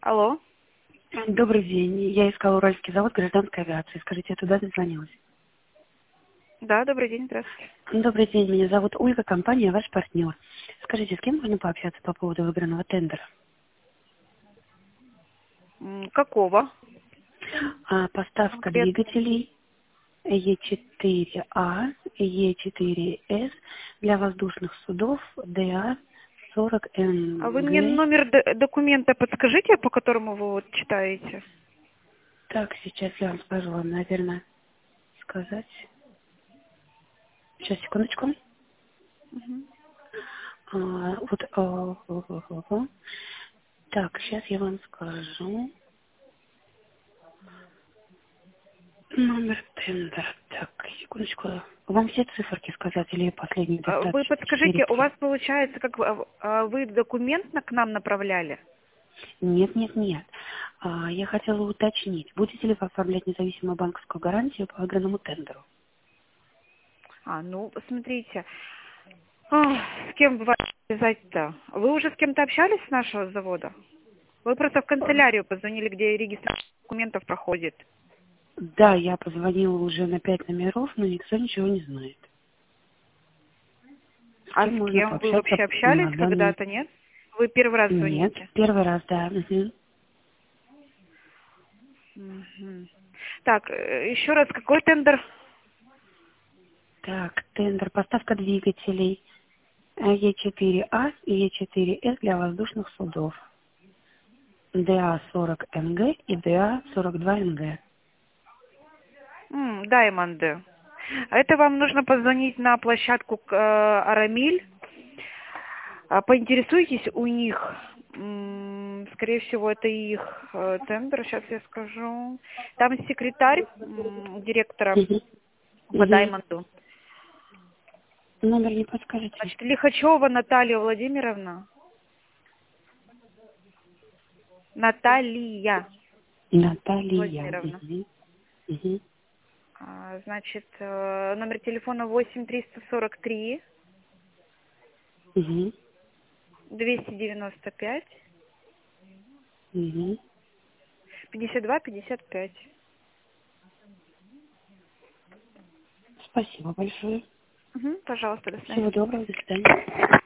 Алло. Добрый день. Я искала Уральский завод гражданской авиации. Скажите, я туда дозвонилась. Да, добрый день, здравствуйте. Добрый день. Меня зовут Ольга, компания «Ваш партнер». Скажите, с кем можно пообщаться по поводу выигранного тендера? Какого? Поставка Конкретно. двигателей Е4А, Е4С для воздушных судов А вы мне ДА-40НГ. номер документа подскажите, по которому вы вот читаете? Так, сейчас я вам скажу, вам, наверное, сказать. Сейчас, секундочку. Мгм. Так, сейчас я вам скажу. Номер тендера. Так, секундочку. Вам все циферки сказать или последние Вы достаточно? подскажите, у 4-5. вас получается, как вы документ к нам направляли? Нет, нет, нет. Я хотела уточнить, будете ли вы оформлять независимую банковскую гарантию по аграрному тендеру? Ну, посмотрите. С кем вы связать-то? Вы уже с кем-то общались с нашего завода? Вы просто в канцелярию позвонили, где регистрация документов проходит. Да, я позвонила уже на 5 номеров, но никто ничего не знает. С А кем с можно кем? Вы вообще пообщаться общались на данный... когда-то, нет? Вы первый раз Нет, звоните? первый раз, да. Мгм. Мгм. Так, еще раз, какой тендер? Так, тендер, поставка двигателей Е4А и Е4С для воздушных судов. ДА-40НГ и ДА-42НГ. Даймонды. Это вам нужно позвонить на площадку Арамиль. Поинтересуйтесь у них. Скорее всего, это их тендер. Сейчас я скажу. Там секретарь директора Мгм. по Мгм. Даймонду. Номер не подскажете? Значит, Лихачева Наталья Владимировна. Наталья Наталья. Владимировна. Мгм. Мгм. Значит, номер телефона 8 343 Мгм. 295 Мгм. 52 55. Спасибо большое. Пожалуйста, до Всего свидания. доброго, до свидания.